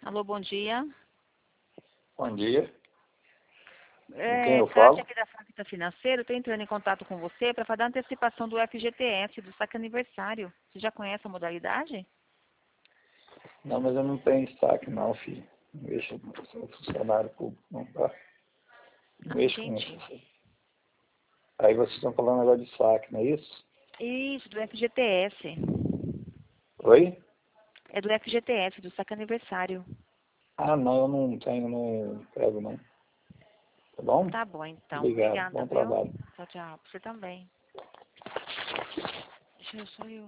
Alô, bom dia. Bom dia. Com quem eu falo? Kátia aqui da Facta Financeiro, estou entrando em contato com você para fazer a antecipação do FGTS, do saque aniversário. Você já conhece a modalidade? Não, mas eu não tenho saque não, filho. Não mexo com sou funcionário público, não, tá? Não mexo com Entendi. isso. Aí vocês estão falando agora de saque, não é isso? Isso, do FGTS. Oi? É do FGTS, do saque aniversário. Ah, não, eu não tenho, não pego não. Tá bom? Tá bom, então. Obrigado. Obrigada, Bom viu? trabalho. Tchau, tchau. Você também. Deixa eu, sou eu.